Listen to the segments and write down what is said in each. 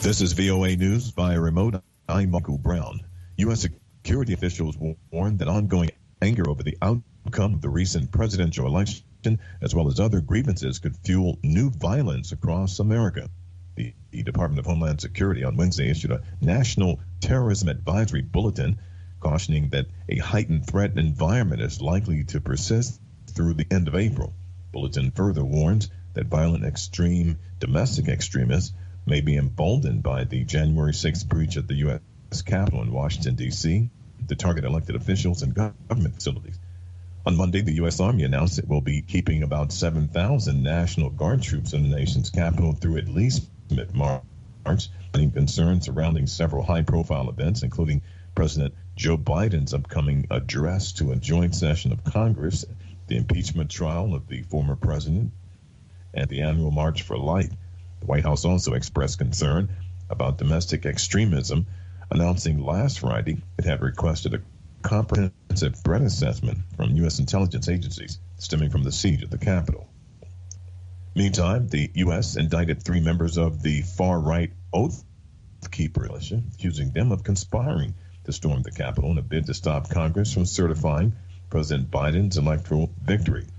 This is VOA News via remote. I'm Michael Brown. U.S. security officials warned that ongoing anger over the outcome of the recent presidential election, as well as other grievances, could fuel new violence across America. The Department of Homeland Security on Wednesday issued a National Terrorism Advisory Bulletin cautioning that a heightened threat environment is likely to persist through the end of April. Bulletin further warns that violent extreme domestic extremists may be emboldened by the January 6th breach at the U.S. Capitol in Washington, D.C., to target elected officials and government facilities. On Monday, the U.S. Army announced it will be keeping about 7,000 National Guard troops in the nation's capital through at least mid-March, citing concerns surrounding several high-profile events, including President Joe Biden's upcoming address to a joint session of Congress, the impeachment trial of the former president, and the annual March for Life. The White House also expressed concern about domestic extremism, announcing last Friday it had requested a comprehensive threat assessment from U.S. intelligence agencies stemming from the siege of the Capitol. Meantime, the U.S. indicted 3 members of the far-right Oath Keeper militia, accusing them of conspiring to storm the Capitol in a bid to stop Congress from certifying President Biden's electoral victory.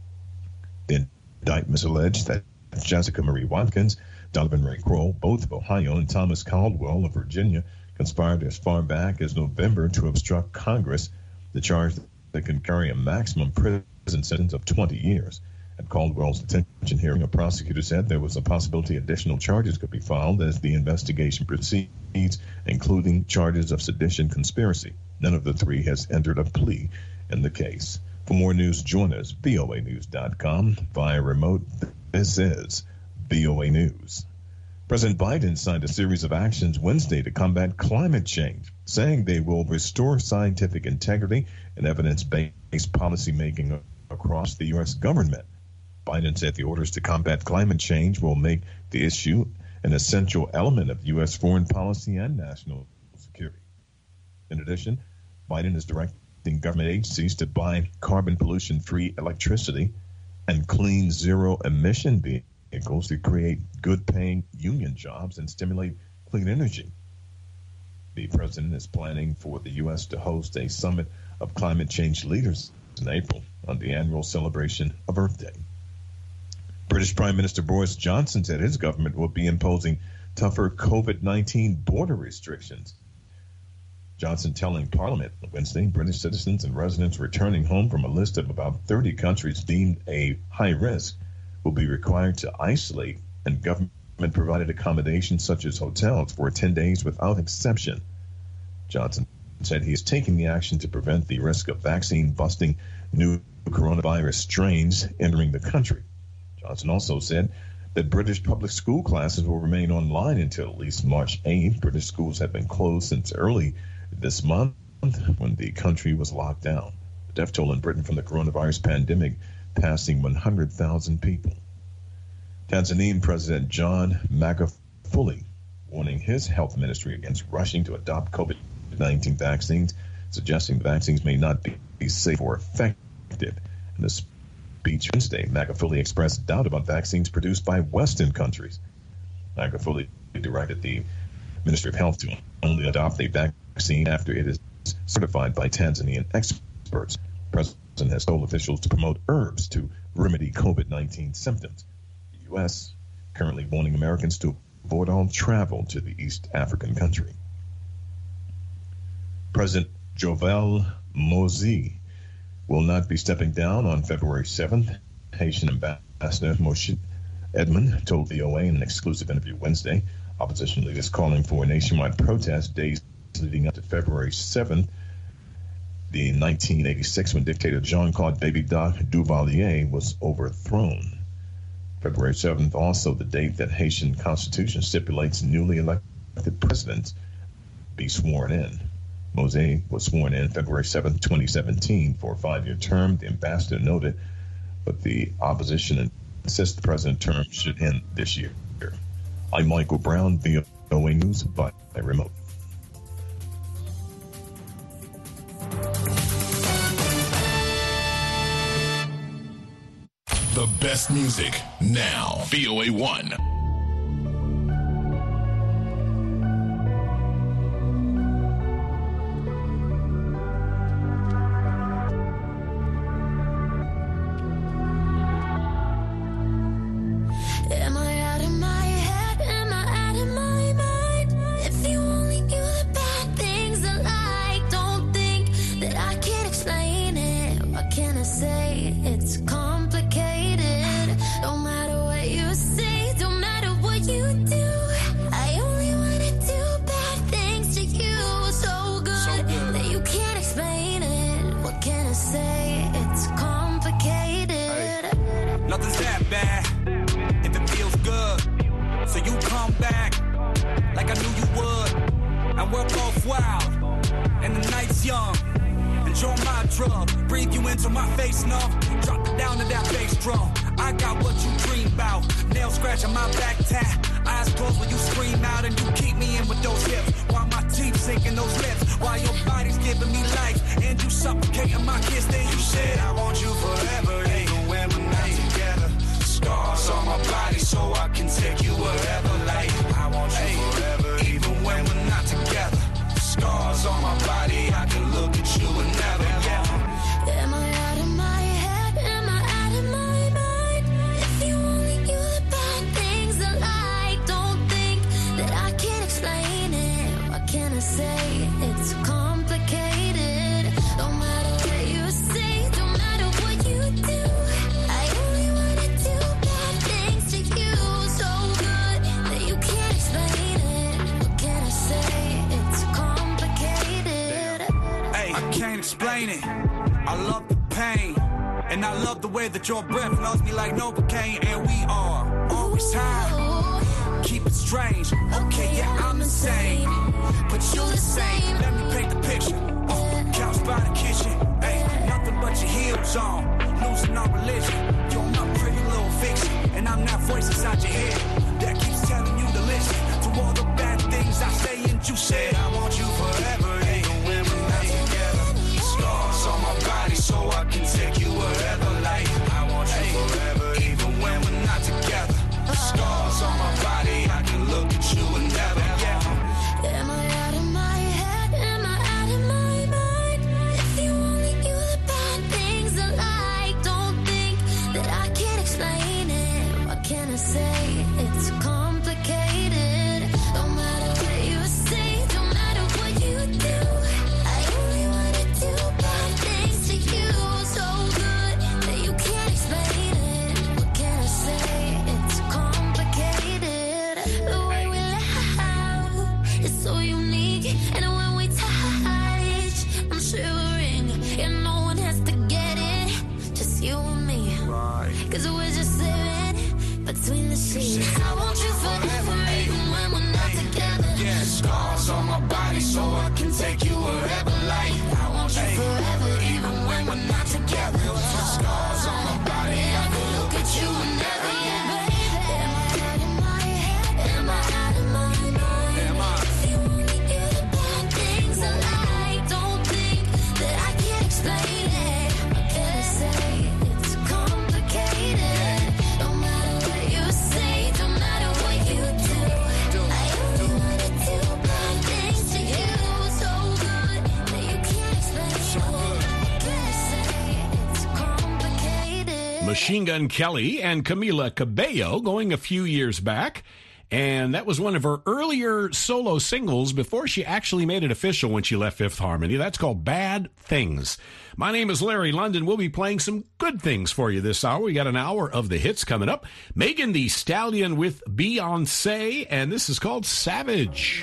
The indictments allege that Jessica Marie Watkins, Donovan Ray Kroll, both of Ohio, and Thomas Caldwell of Virginia, conspired as far back as November to obstruct Congress, the charge that can carry a maximum prison sentence of 20 years. At Caldwell's detention hearing, a prosecutor said there was a possibility additional charges could be filed as the investigation proceeds, including charges of sedition conspiracy. None of the 3 has entered a plea in the case. For more news, join us, voanews.com, via remote. This is VOA News. President Biden signed a series of actions Wednesday to combat climate change, saying they will restore scientific integrity and evidence-based policymaking across the U.S. government. Biden said the orders to combat climate change will make the issue an essential element of U.S. foreign policy and national security. In addition, Biden is directing government agencies to buy carbon pollution-free electricity and clean zero-emission vehicles to create good-paying union jobs and stimulate clean energy. The president is planning for the U.S. to host a summit of climate change leaders in April on the annual celebration of Earth Day. British Prime Minister Boris Johnson said his government will be imposing tougher COVID-19 border restrictions. Johnson telling Parliament Wednesday British citizens and residents returning home from a list of about 30 countries deemed a high risk will be required to isolate, and government-provided accommodations such as hotels for 10 days without exception. Johnson said he is taking the action to prevent the risk of vaccine-busting new coronavirus strains entering the country. Johnson also said that British public school classes will remain online until at least March 8th. British schools have been closed since early this month when the country was locked down. The death toll in Britain from the coronavirus pandemic passing 100,000 people. Tanzanian President John Magufuli warning his health ministry against rushing to adopt COVID-19 vaccines, suggesting the vaccines may not be safe or effective. In a speech Wednesday, Magufuli expressed doubt about vaccines produced by Western countries. Magufuli directed the Ministry of Health to only adopt a vaccine after it is certified by Tanzanian experts. The president has told officials to promote herbs to remedy COVID-19 symptoms. The U.S. currently warning Americans to avoid all travel to the East African country. President Jovenel Moïse will not be stepping down on February 7th. Haitian Ambassador Moshe Edmond told VOA in an exclusive interview Wednesday. Opposition leaders calling for a nationwide protest days leading up to February 7th, the 1986 when dictator Jean-Claude Baby Doc Duvalier was overthrown. February 7th, also the date that Haitian Constitution stipulates newly elected presidents be sworn in. Mose was sworn in February 7th, 2017 for a 5-year term, the ambassador noted, but the opposition insists the president's term should end this year. I'm Michael Brown, VOA News by remote. The best music now. VOA1. nothing's that bad if it feels good. So you come back like I knew you would. And we're both wild, and the night's young. Enjoy my drug, breathe you into my face, no. Drop it down to that bass drum. I got what you dream about. Nail scratching my back tat. Eyes closed when you scream out, and you keep me in with those hips. While my teeth sink in those lips. While your body's giving me life, and you suffocating my kiss. Then you said, I want you forever, even when we're not together. Scars on my body so I can take you wherever. Like, I want you forever, even when we're not together. Scars on my body, I can look at you and never get. Am I out of my head? Am I out of my mind? If you only knew the bad things I like, don't think that I can explain it. What can I say? It's complicated. Don't matter what you say, don't matter what you do. I only wanna do bad things to you, so good that you can't explain it. What can I say? It's complicated. Hey, I can't explain it. I love the pain, and I love the way that your breath knows me like Novocaine. And we are always high, keep it strange. Okay, yeah, I'm insane, but you the same. Let me paint the picture. Couch by the kitchen, hey, nothing but your heels on. Losing our religion, you're my pretty little fiction, and I'm that voice inside your head that keeps telling you to listen to all the bad things I say. And you said, I want you forever, even when we're not together. Scars on my body so I can take you wherever. Like, I want you forever, even when we're not together. Scars on my body, I can look at you and never get. Am I out of my head? Am I out of my mind? If you only knew the bad things I like, don't think that I can explain it. What can I say? It's complicated. Don't matter what you say, don't matter what you do. I only wanna do bad things to you, so good that you can't explain it. What can I say? It's complicated. The way we laugh is so unique, and when we touch, I'm shivering. And no one has to get it, just you and me. Cause we're just living between the sheets. I want you forever, even when we're not together. Yeah, scars on my body so I can take you wherever. Like, I want you forever, even when we're not together. Scars on my body, I can look at you and never get. Am I out of my head? Am I out of my mind? Am I? If you only knew the bad things I like, don't think that I can't explain it. What can I say? It's complicated. Don't matter what you say, don't matter what you do. I only wanna do bad things to you, so good that you can't explain it. What can I say? It's complicated. Machine Gun Kelly and Camila Cabello going a few years back. And that was one of her earlier solo singles before she actually made it official when she left Fifth Harmony. That's called Bad Things. My name is Larry London. We'll be playing some good things for you this hour. We got an hour of the hits coming up. Megan Thee Stallion with Beyonce, and this is called Savage.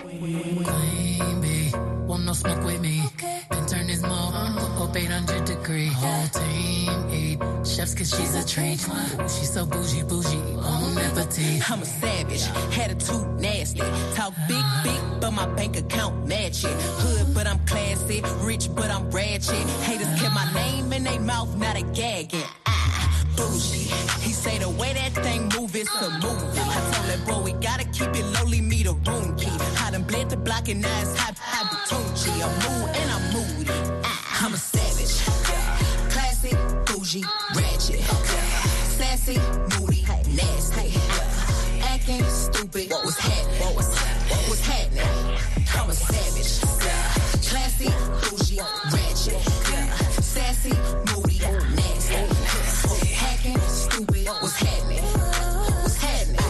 Baby, want no smoke with me. Then turn this mug up 800 degree. Whole team eat chefs cause she's a treat. Ooh, she's so bougie, on empathy. I'm a savage, attitude nasty. Talk big, but my bank account match it. Hood, but I'm classy. Rich, but I'm ratchet. Haters kept my name in their mouth, not a gagging. Bougie. He say the way that thing move is a movie. I told that bro we gotta keep it lowly, me the room key. I done bled the block and now it's hot Tunchi. I'm mood and I'm moody. I'm a savage. Classy, bougie, ratchet. Sassy, moody, nasty. Acting stupid. What was happening? What was happening? I'm a savage. Classy, bougie, ratchet. Sassy, moody, nasty. Hacking, stupid. What's happening? What's happening?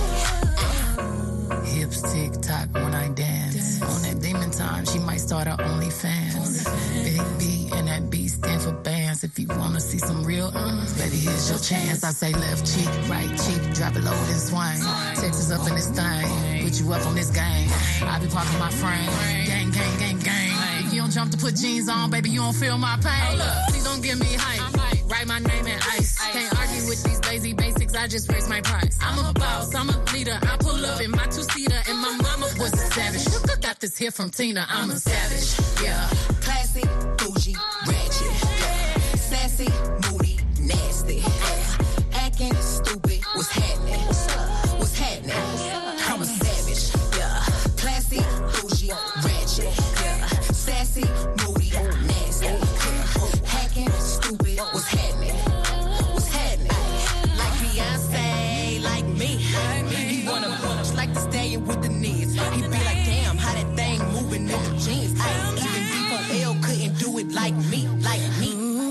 Hips tick tock when I dance. On that demon time, she might start her OnlyFans. Big B and that B stand for bands. If you wanna see some real baby, here's your chance. I say left cheek, right cheek, drop it low and swing. Texas up in this thing, put you up on this game. I be parking my frame, gang, gang, gang, gang. If you don't jump to put jeans on, baby, you don't feel my pain. Please don't give me hype. Write my name in ice. Can't argue with these lazy basics. I I just raised my price. I'm a boss, I'm a leader. I pull up in my two-seater, and my mama was a savage. Got this here from Tina, I'm a savage. Yeah. Classy, bougie, ratchet. Yeah. Sassy, moody, nasty. Yeah. Acting stupid, what's happening? What's happening? I'm a savage. Yeah. Classy, bougie, ratchet. Yeah. Sassy, moody, nasty. Yeah. Hacking, stupid, what's happening? What's happening? Like Beyonce, like me. He wanna punch like the stallion with the knees. He be like, damn, how that thing moving in the jeans. Even D4L couldn't do it like me, like me.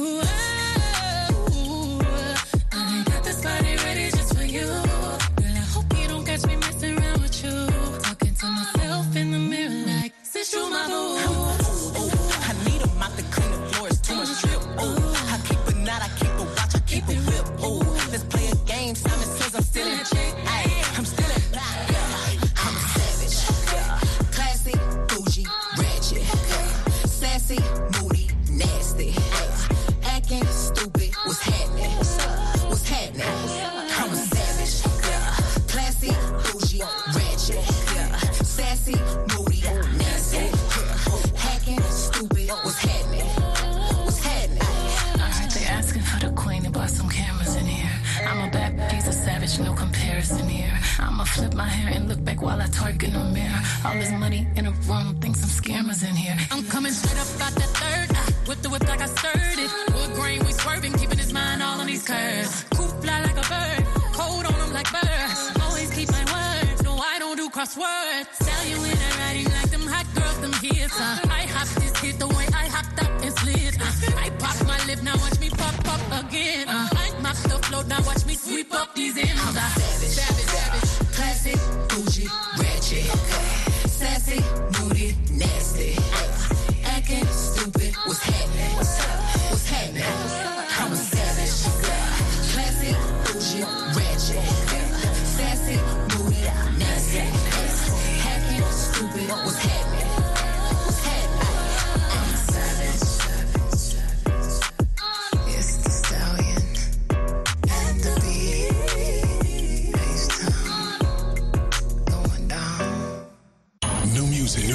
I got this body ready just for you. Girl, I hope you don't catch me messing around with you. Talking to myself in the mirror like, sit through my boo. I need a mop to clean the floors, too much drip. I keep a knot, I keep a watch, I keep a whip. Let's play a game. Simon says I'm still in check. I'm still in. I'm a savage. Classy, bougie, ratchet. Sassy, moody, nasty. Acting stupid, what's happening? What's happening? I'm a savage. Classy, bougie, ratchet. Sassy, moody, nasty. Hacking, stupid, what's happening? What's happening? Alright, they asking for the queen and bought some cameras in here. I'm a bad piece of savage, no comparison here. I'ma flip my hair and look back while I twerk in the mirror. All this money in a room, think some scammers in here. I'm coming straight up out that third. Whip the whip like I stirred it. Wood grain, we swerving, keeping his mind all on these curves. Cool fly like a bird, cold on them like birds. Always keep my word, no I don't do crosswords. Tell you when I'm riding like them hot girls, them hits. I hop this hit the way I hopped up and slid. I pop my lip, now watch me pop up again. I mop the float, now watch me sweep up these ends. I'm savage. Classic, bougie, ratchet. Sassy, moody, nasty. Acting stupid, what's happening? What's happening? I'm a savage. Classic, bougie, ratchet. Sassy, moody, nasty. Acting stupid, what's happening? What's happening? I'm a savage. It's the stallion and the beat. H-Town going down. New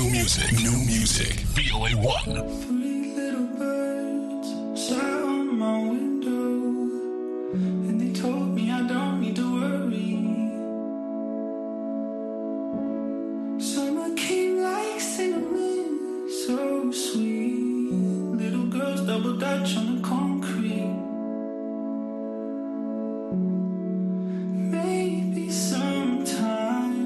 music. VOA 1. 3 little birds sat on my window, and they told me I don't need to worry. Summer came like cinnamon, so sweet. Little girls double dutch on the concrete. Maybe sometimes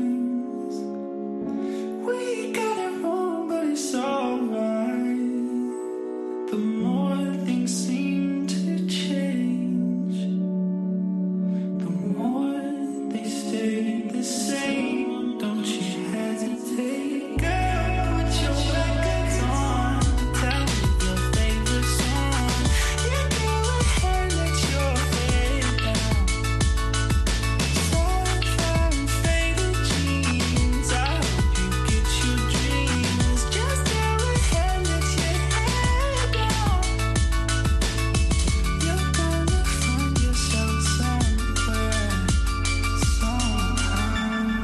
we got it wrong, but it's alright. The more things seem to change, the more they stay the same. Don't you hesitate, girl, put your records on. Tell me your favorite song. You go ahead, let your head down. Sunflower and faded jeans, I hope you get your dreams. Just go ahead, let your head down. You're gonna find yourself somewhere, somehow.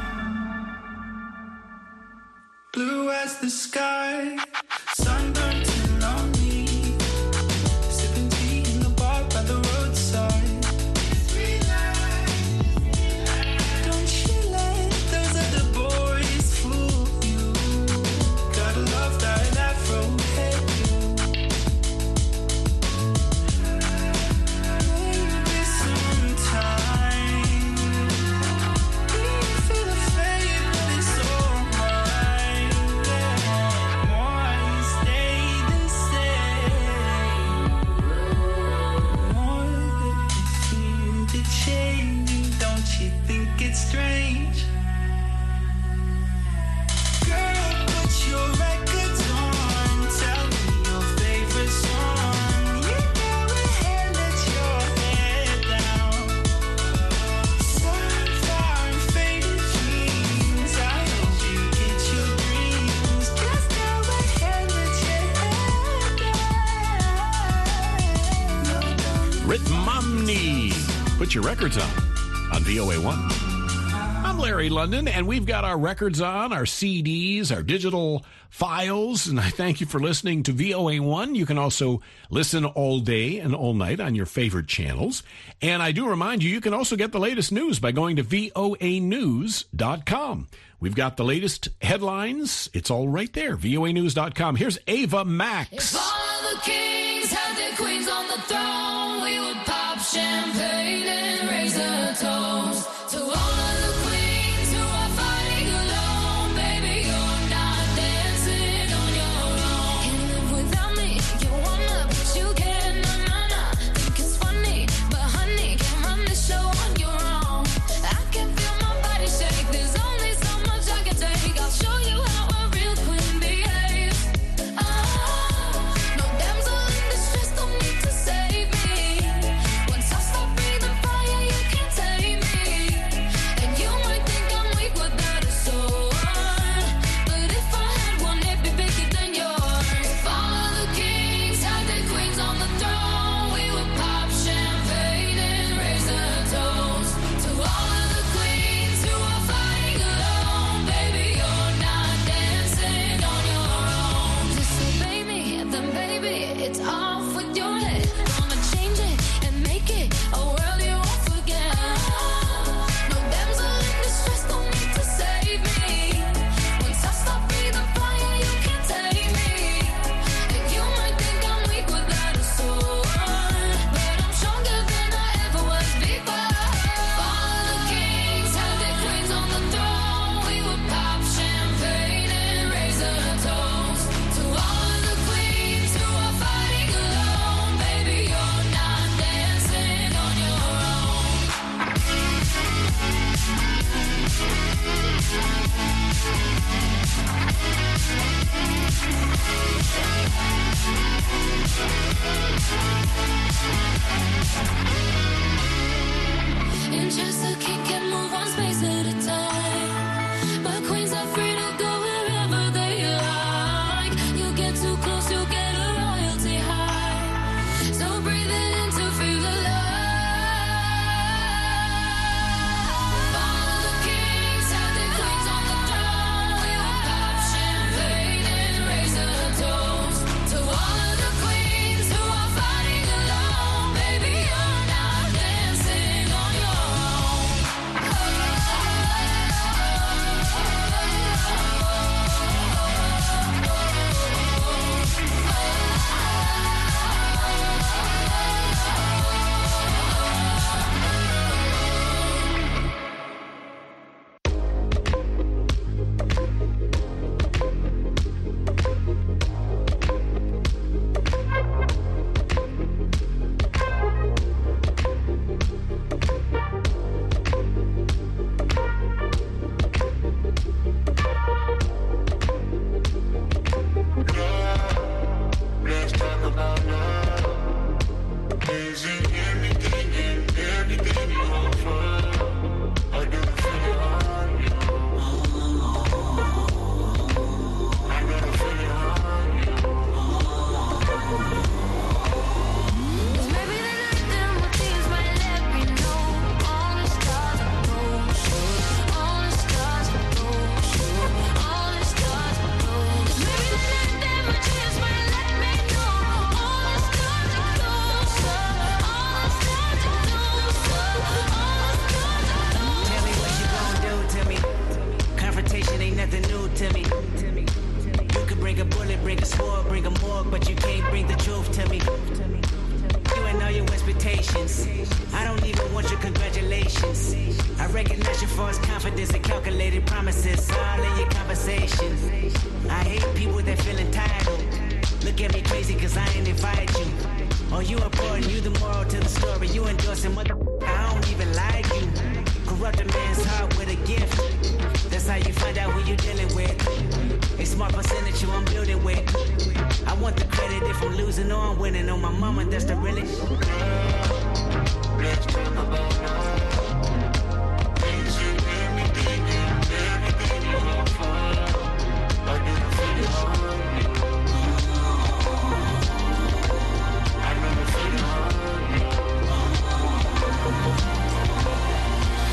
Blue as the sky, sunburned and lonely. Sipping tea in the bar by the roadside. Don't you let those other boys fool you. Gotta love that afro hair. Maybe sometime we feel the fade, but it's alright. More stay the same. More that you feel the change. Don't you think it's strange? Girl, put your records on. Tell me your favorite song. You go ahead, let your head down. Sunflower and faded jeans, I hope you get your dreams. Just go ahead, let your head down. Rhythm Omni. Put your records on. on VOA1. I'm Larry London, and we've got our records on, our CDs, our digital files, and I thank you for listening to VOA1. You can also listen all day and all night on your favorite channels. And I do remind you, you can also get the latest news by going to voanews.com. We've got the latest headlines. It's all right there, voanews.com. Here's Ava Max. If all the kings had their queens on the throne, we would pop champagne and raise a toast to all of the queens who are fighting alone. Baby, you're not dancing on your own. Can't live without me. You wanna, but you can't. Nah. Think it's funny, but honey, can't run the show on your own. I can feel my body shake. There's only so much I can take. I'll show you how a real queen behaves. No damsel in distress, don't need to save me. Once I start breathing fire, you can't tame me. And you might think I'm weak without a sword, but if I had one, it'd be bigger than yours. If all of the kings had their queens on the throne, we would pop champagne and raise a toast to all of the queens who are fighting alone. Baby, you're not dancing on your own. Disobey me, then baby, it's off with your head. Gonna change it and make it a world you won't forget. No damsel in distress, don't need to save me. Once I start breathing fire, you can't tame me. And you might think I'm weak without a sword, but I'm stronger than I ever was before. All the kings had their queens on the throne. We would pop champagne and raise a toast to all of the queens who are fighting alone. Baby, you're not dancing on your own. And just a kick can move one space at a time. But queens are free to go wherever they like. You get too close, you get a royalty high. So breathe it in to feel alive. All the kings had their queens on the throne. We would pop champagne and raise a toast to all of the queens who are fighting alone. Baby, you're not dancing on your own. Let's talk about love. Is it everything and everything you offer? Or do you feel it on you? I gotta feel it on you. Maybe the night that my tears might let me know. All the stars are gold. All the stars are gold. All the stars are gold. Maybe the night that my tears might let me know. All the stars are gold. All the stars are gold. All the stars are gold. Tell me what you gon' do to me. Confrontation ain't nothing new to me. You could bring a bullet, bring a sword, bring a morgue, but you can't bring the truth to me. You and all your expectations. I don't even want your congratulations. I recognize your false confidence and calculated promises all in your conversation. I hate people that feel entitled. Look at me crazy cause I ain't invite you. Oh, you important, you the moral to the story. You endorsing mother, I don't even like you. Corrupt a man's heart with a gift. That's how you find out who you're dealing with. A smart percentage you I'm building with. I want the credit if I'm losing or I'm winning. On my mama, that's the really. Let's talk about love. Is it everything and everything you offer? Or do you feel it on you? I gotta feel it on you.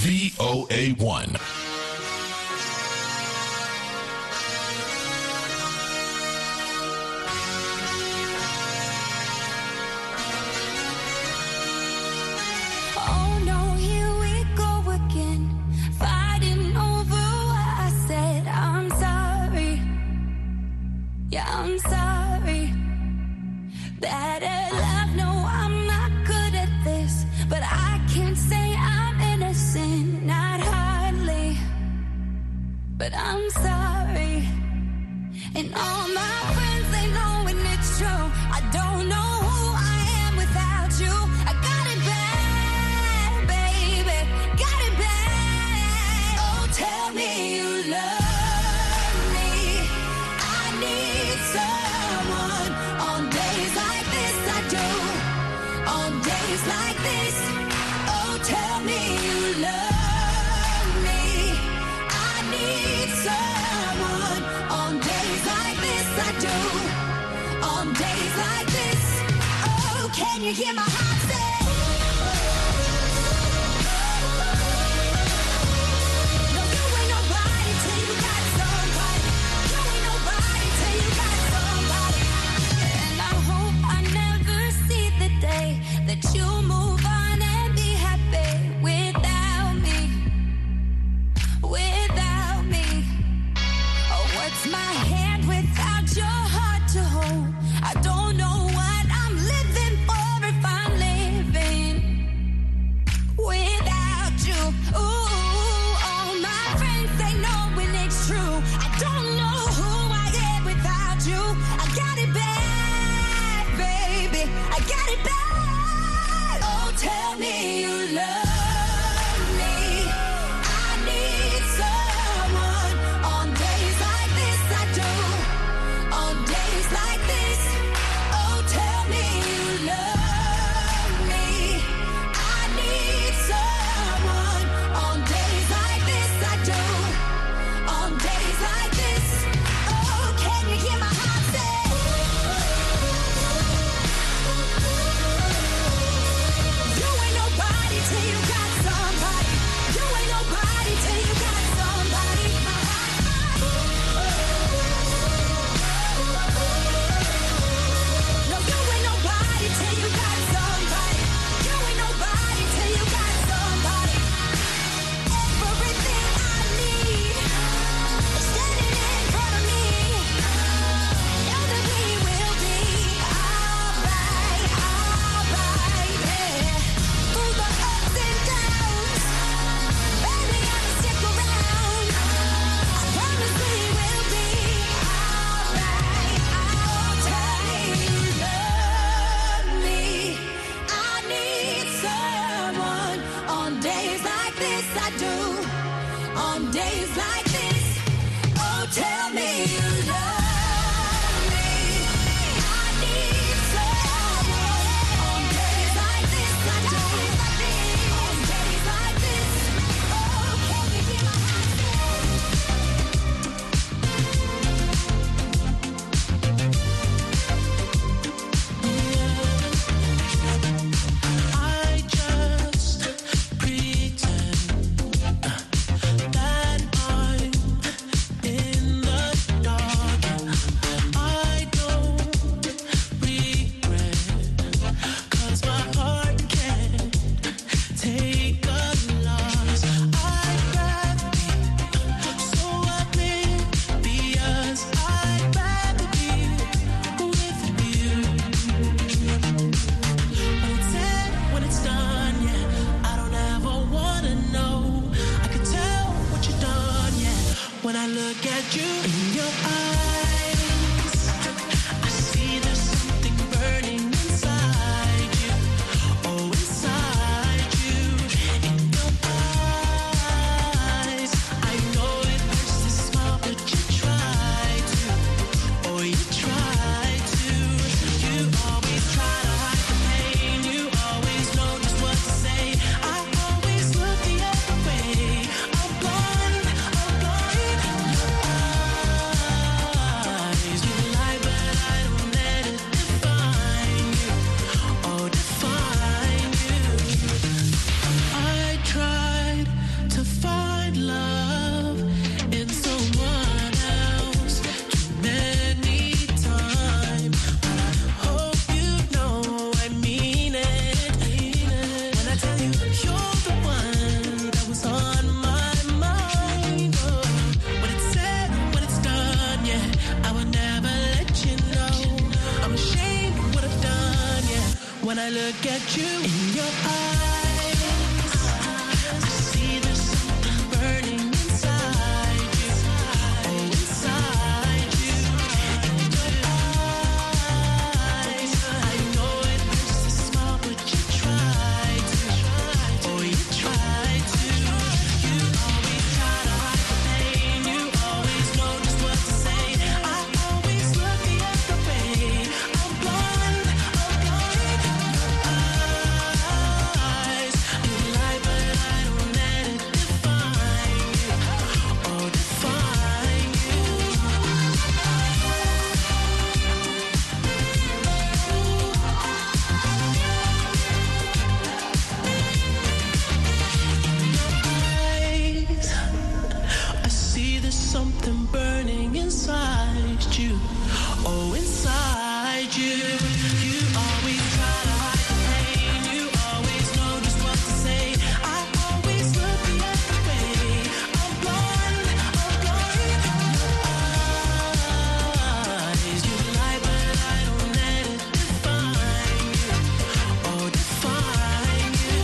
VOA1. Oh no, here we go again, fighting over what I said. I'm sorry, yeah, I'm sorry. Bad at love, no, I'm not good at this, but I can't say I'm innocent, not hardly. But I'm sorry, and all my friends, they know when it's true. I don't know who I am without you. I got it bad, baby, got it bad. Oh, tell me you love me. I need someone on days like this. I do. On days like this. Oh, tell me you love me. I need someone on days like this. I do. On days like this. Oh, can you hear my heart say? No, you ain't nobody till you got somebody. You ain't nobody till you got somebody. And I hope I never see the day that you move on and be happy without me. Without me. Oh, what's my hand without your heart to hold? I don't know what I'm living for if I'm living without you. Ooh, all my friends, they know when it's true. I don't know who I am without you. I got it bad, baby. I got it bad. Oh, tell me you love me. I need someone on days like this. I do. On days like this. Oh, tell me you love me. I need someone on days like this. I do. On days like this. Oh, can you hear my heart say? when I look at you in your eyes. I see there's something burning inside you. Oh, inside you. In your eyes. I know it hurts to smile, but you try to. Oh, you try to. You always try to hide the pain. You always know just what to say. I always look the other way. I'm blind. Eyes. You lie, but I don't let it define you. Oh, define you. Eyes. I see there's something burning inside you. Oh, inside you. You always try to hide the pain. You always know just what to say. I always look the other way. I'm blind. Eyes. You lie, but I don't let it define you. Oh, define you.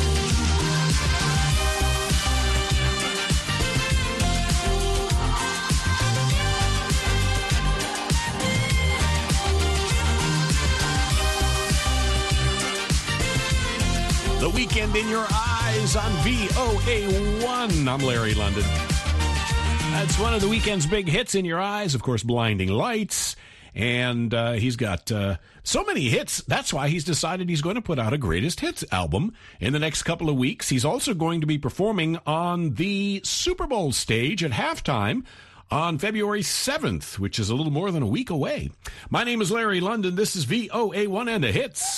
The Weekend in Your Eyes on VOA1. I'm Larry London. That's one of the weekend's big hits in your eyes. Of course, Blinding Lights. And he's got so many hits. That's why he's decided he's going to put out a greatest hits album in the next couple of weeks. He's also going to be performing on the Super Bowl stage at halftime on February 7th, which is a little more than a week away. My name is Larry London. This is VOA1 and the Hits.